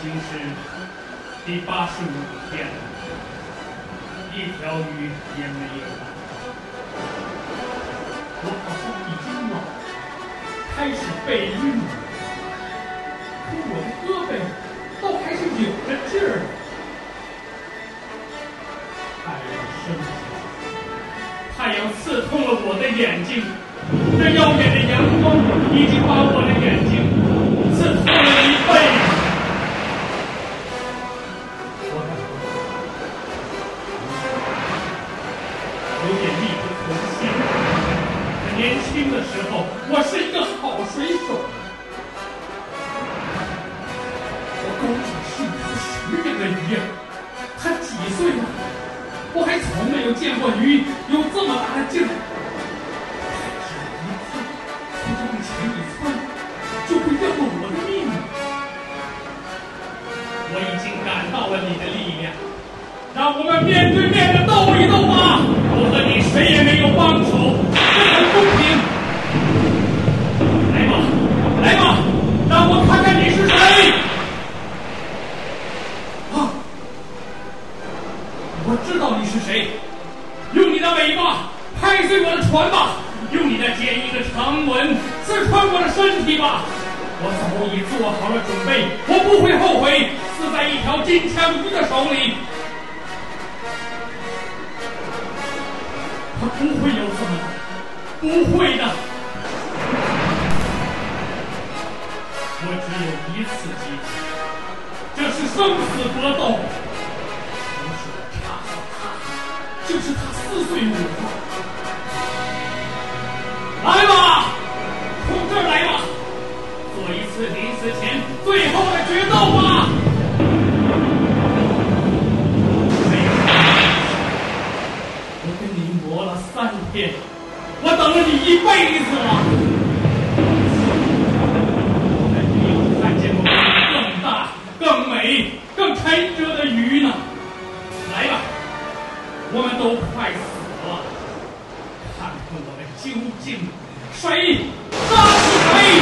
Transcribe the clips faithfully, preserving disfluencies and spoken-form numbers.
经是第八十五天了，一条鱼也没有了。我好像已经老了，开始背晕了，可我的胳膊倒还是有着劲儿。太阳升起，太阳刺痛了我的眼睛，这耀眼的阳光已经把我的眼睛刺痛了一辈子。我感觉有点力不从心。年轻的时候，我是一个好水手。我钩上是一条什么样的鱼呀？它几岁了？我还从没有见过鱼有这么大的劲儿。只要一窜，从这往前一窜，就会要了我的命。我已经感到了你的力量，让我们面对面的斗一斗吧！我和你谁也没有帮手，这很公平。来吧，来吧，让我看看你是谁！啊，我知道你是谁，用你的尾巴拍碎我的船吧，用你的坚硬的长吻刺穿我的身体吧。我早已做好了准备，我不会后悔死在一条金枪鱼的手里。他不会有这么的，不会的。我只有一次机会，这是生死搏斗。不是我插死他，就是他撕碎我。来吧，从这儿来吧，做一次临死前最后的决斗吧。我跟你磨了三天，我等了你一辈子了。我还没有看见过更大、更美、更沉着的鱼呢。来吧，我们都快死了，看看我们究竟谁杀死谁。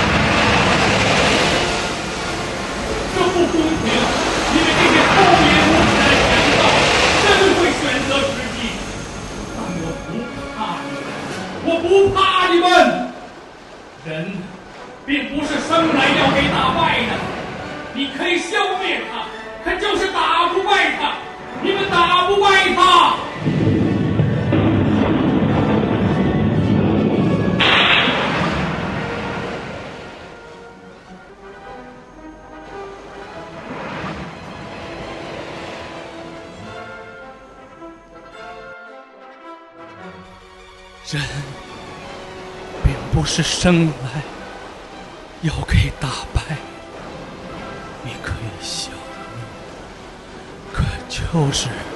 这不公平，你们这些厚颜无耻的强盗真会选择时机。但我不怕你们，我不怕你们。人并不是生来要给打败的，你可以消灭他，可就是打不败他，你们打不败他。人并不是生来要给打败，你可以消灭，可就是